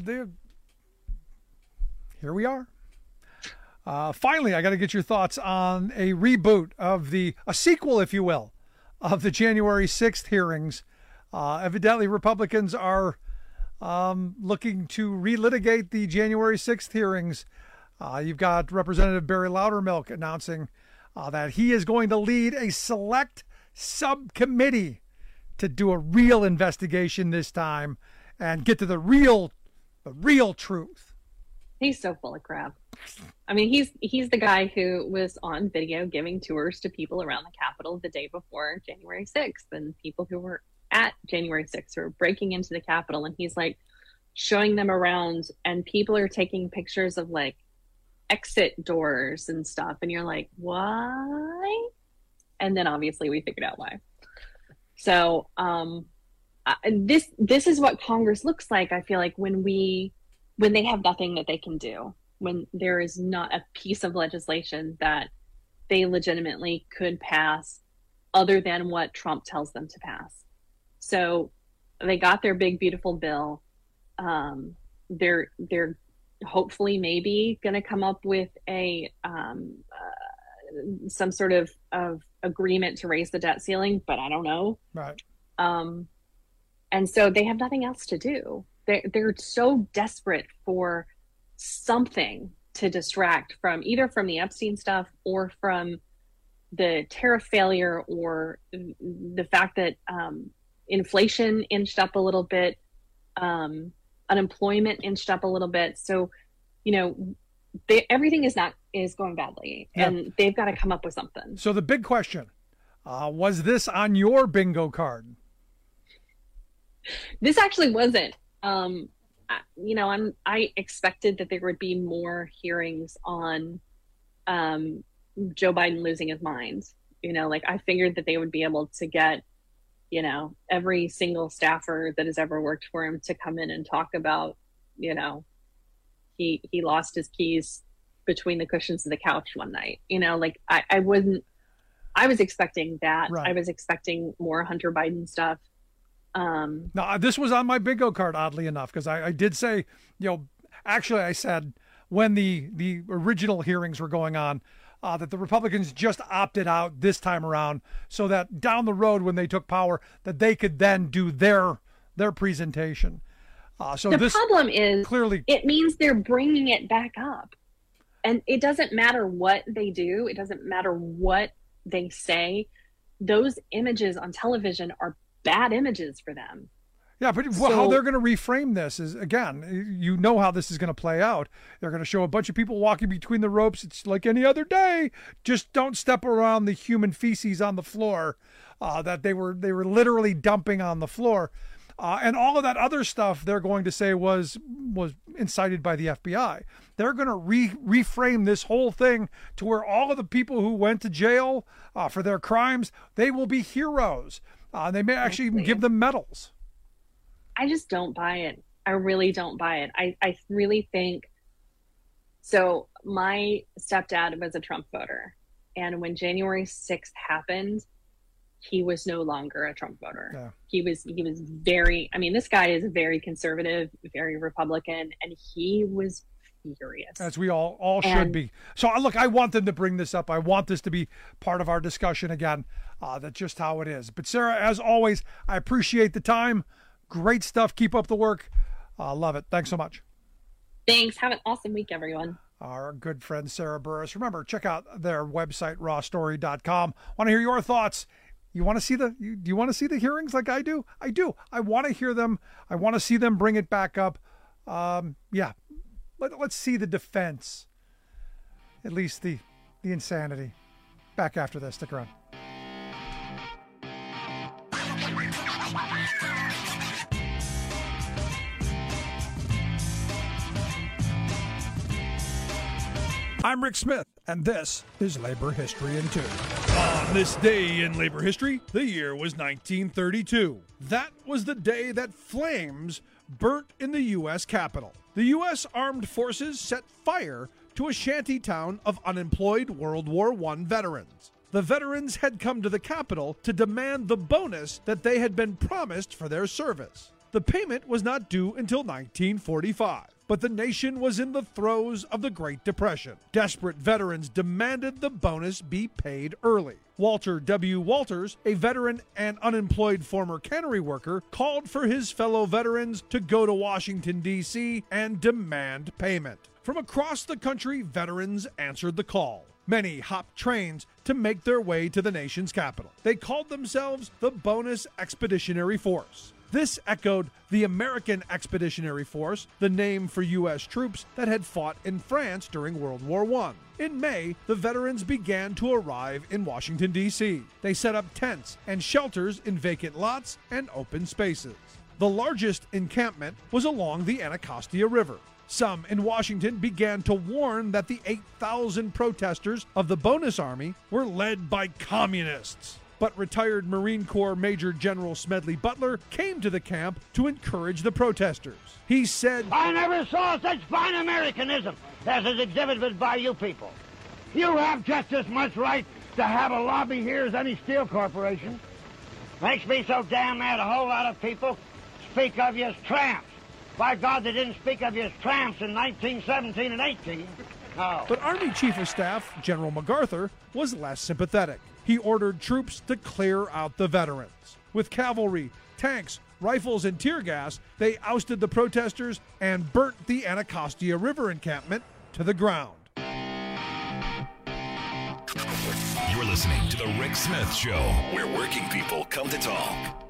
here we are. Finally, I got to get your thoughts on a reboot of a sequel, if you will, of the January 6th hearings. Evidently, Republicans are looking to relitigate the January 6th hearings. You've got Representative Barry Loudermilk announcing that he is going to lead a select subcommittee to do a real investigation this time and get to the real truth. He's so full of crap. I mean, he's the guy who was on video giving tours to people around the Capitol the day before January 6th, and people who were at January 6th or breaking into the Capitol, and he's like showing them around, and people are taking pictures of like exit doors and stuff, and you're like, why? And then obviously we figured out why. So this is what Congress looks like. I feel like when they have nothing that they can do, when there is not a piece of legislation that they legitimately could pass other than what Trump tells them to pass. So they got their big, beautiful bill. They're hopefully maybe going to come up with some sort of agreement to raise the debt ceiling, but I don't know. Right. And so they have nothing else to do. They're so desperate for something to distract from either from the Epstein stuff or from the tariff failure or the fact that inflation inched up a little bit, unemployment inched up a little bit. So, everything is going badly, and they've got to come up with something. So the big question, was this on your bingo card? This actually wasn't. I expected that there would be more hearings on Joe Biden losing his mind. I figured that they would be able to get, every single staffer that has ever worked for him to come in and talk about, he lost his keys between the cushions of the couch one night. I was expecting that. Right. I was expecting more Hunter Biden stuff. Now, this was on my bingo card, oddly enough, because I did say, actually I said when the original hearings were going on, that the Republicans just opted out this time around so that down the road when they took power, that they could then do their presentation. So the problem is clearly it means they're bringing it back up. And it doesn't matter what they do. It doesn't matter what they say. Those images on television are bad images for them. Yeah, but how they're going to reframe this is, again, how this is going to play out. They're going to show a bunch of people walking between the ropes. It's like any other day. Just don't step around the human feces on the floor that they were literally dumping on the floor. And all of that other stuff they're going to say was incited by the FBI. They're going to reframe this whole thing to where all of the people who went to jail for their crimes, they will be heroes. They may actually even give them medals. I just don't buy it. I really don't buy it. I really think, so my stepdad was a Trump voter. And when January 6th happened, he was no longer a Trump voter. Yeah. He was very, this guy is very conservative, very Republican, and he was furious. As we all should be. So look, I want them to bring this up. I want this to be part of our discussion again. That's just how it is. But Sarah, as always, I appreciate the time. Great stuff. Keep up the work. Love it. Thanks so much. Thanks. Have an awesome week, everyone. Our good friend Sarah Burris. Remember, check out their website, rawstory.com. Want to hear your thoughts? You want to see do you want to see the hearings like I do? I do. I want to hear them. I want to see them bring it back up. Let's see the defense. At least the insanity. Back after this. Stick around. I'm Rick Smith, and this is Labor History in 2. On this day in labor history, the year was 1932. That was the day that flames burnt in the U.S. Capitol. The U.S. Armed Forces set fire to a shanty town of unemployed World War I veterans. The veterans had come to the Capitol to demand the bonus that they had been promised for their service. The payment was not due until 1945. But the nation was in the throes of the Great Depression. Desperate veterans demanded the bonus be paid early. Walter W. Walters, a veteran and unemployed former cannery worker, called for his fellow veterans to go to Washington, D.C. and demand payment. From across the country, veterans answered the call. Many hopped trains to make their way to the nation's capital. They called themselves the Bonus Expeditionary Force. This echoed the American Expeditionary Force, the name for U.S. troops that had fought in France during World War I. In May, the veterans began to arrive in Washington, D.C. They set up tents and shelters in vacant lots and open spaces. The largest encampment was along the Anacostia River. Some in Washington began to warn that the 8,000 protesters of the Bonus Army were led by communists. But retired Marine Corps Major General Smedley Butler came to the camp to encourage the protesters. He said, "I never saw such fine Americanism as is exhibited by you people. You have just as much right to have a lobby here as any steel corporation. Makes me so damn mad a whole lot of people speak of you as tramps. By God, they didn't speak of you as tramps in 1917 and 18. No." But Army Chief of Staff General MacArthur was less sympathetic. He ordered troops to clear out the veterans. With cavalry, tanks, rifles, and tear gas, they ousted the protesters and burnt the Anacostia River encampment to the ground. You're listening to The Rick Smith Show, where working people come to talk.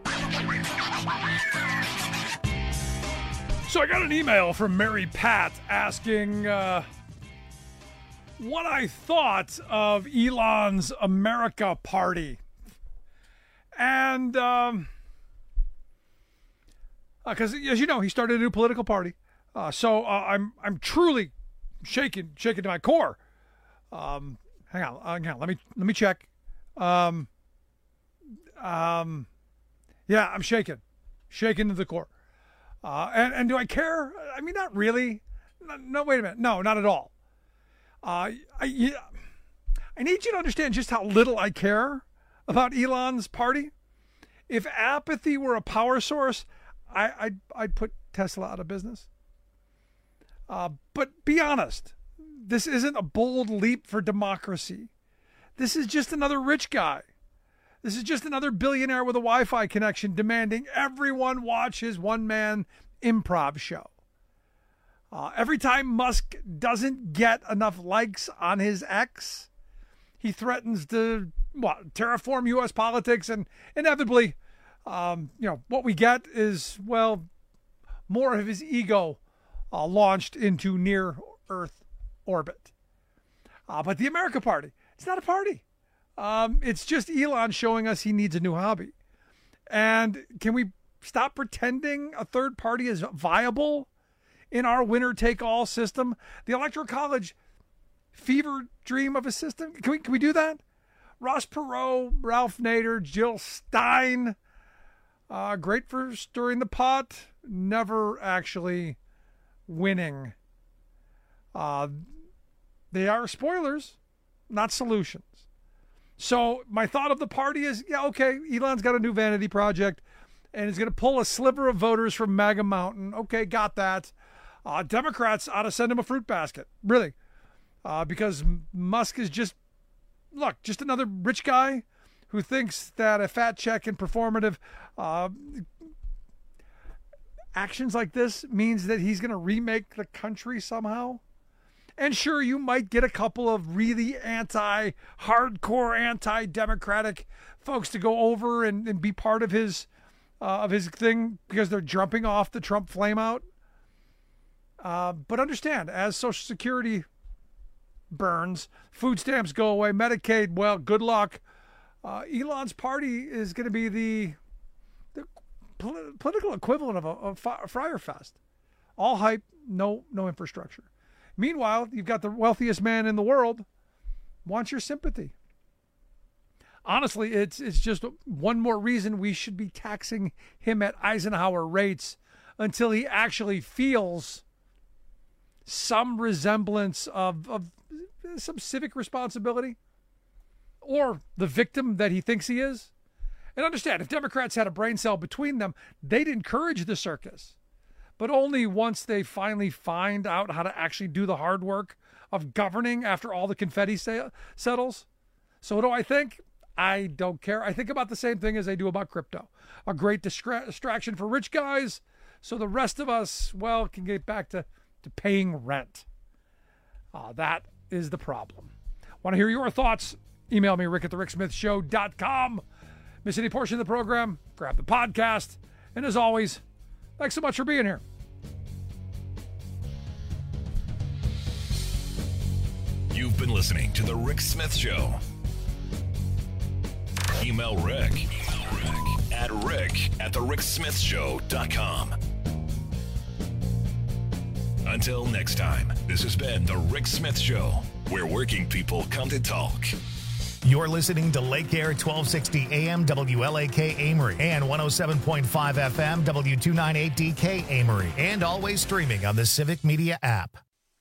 So I got an email from Mary Pat asking what I thought of Elon's America Party. And because as you know, he started a new political party. So I'm truly shaken to my core. Hang on, let me check. Yeah, I'm shaken to the core. And do I care? I mean, not really. No, wait a minute. No, not at all. I need you to understand just how little I care about Elon's party. If apathy were a power source, I'd put Tesla out of business. But be honest, this isn't a bold leap for democracy. This is just another rich guy. This is just another billionaire with a Wi-Fi connection demanding everyone watch his one-man improv show. Every time Musk doesn't get enough likes on his X, he threatens to terraform U.S. politics, and inevitably, what we get is, more of his ego launched into near-Earth orbit. But the America Party, it's not a party. It's just Elon showing us he needs a new hobby. And can we stop pretending a third party is viable in our winner-take-all system? The Electoral College fever dream of a system? Can we do that? Ross Perot, Ralph Nader, Jill Stein, great for stirring the pot, never actually winning. They are spoilers, not solutions. So my thought of the party is, Elon's got a new vanity project and he's going to pull a sliver of voters from MAGA Mountain. Okay, got that. Democrats ought to send him a fruit basket, really, because Musk is just another rich guy who thinks that a fat check and performative actions like this means that he's going to remake the country somehow. And sure, you might get a couple of really hardcore anti-democratic folks to go over and be part of his thing because they're jumping off the Trump flameout. But understand, as Social Security burns, food stamps go away, Medicaid, good luck. Elon's party is going to be the political equivalent of a Fyre Fest. All hype, no infrastructure. Meanwhile, you've got the wealthiest man in the world wants your sympathy. Honestly, it's just one more reason we should be taxing him at Eisenhower rates until he actually feels some resemblance of some civic responsibility or the victim that he thinks he is. And understand, if Democrats had a brain cell between them, they'd encourage the circus. But only once they finally find out how to actually do the hard work of governing after all the confetti settles. So what do I think? I don't care. I think about the same thing as I do about crypto. A great distraction for rich guys, so the rest of us, can get back to paying rent. That is the problem. Want to hear your thoughts? Email me, rick@thericksmithshow.com. Miss any portion of the program? Grab the podcast And as always, thanks so much for being here. You've been listening to The Rick Smith Show. Email Rick at rick@thericksmithshow.com. Until next time, this has been The Rick Smith Show, where working people come to talk. You're listening to Lake Air 1260 AM WLAK Amory and 107.5 FM W298DK Amory, and always streaming on the Civic Media app.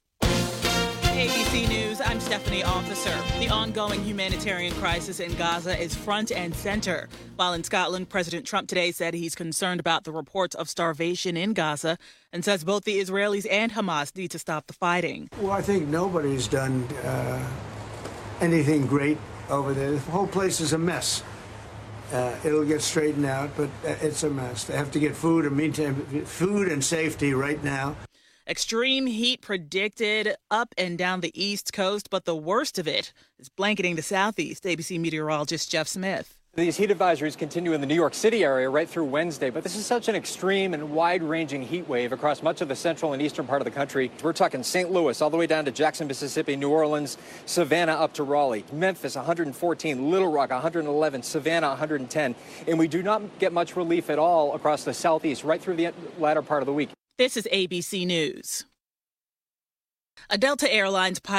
ABC News, I'm Stephanie Officer. The ongoing humanitarian crisis in Gaza is front and center. While in Scotland, President Trump today said he's concerned about the reports of starvation in Gaza and says both the Israelis and Hamas need to stop the fighting. Well, I think nobody's done anything great over there. The whole place is a mess. It'll get straightened out, but it's a mess. They have to get food and safety right now. Extreme heat predicted up and down the East Coast, but the worst of it is blanketing the Southeast. ABC meteorologist Jeff Smith. These heat advisories continue in the New York City area right through Wednesday, but this is such an extreme and wide-ranging heat wave across much of the central and eastern part of the country. We're talking St. Louis all the way down to Jackson, Mississippi, New Orleans, Savannah up to Raleigh, Memphis 114, Little Rock 111, Savannah 110, and we do not get much relief at all across the southeast right through the latter part of the week. This is ABC News. A Delta Airlines pilot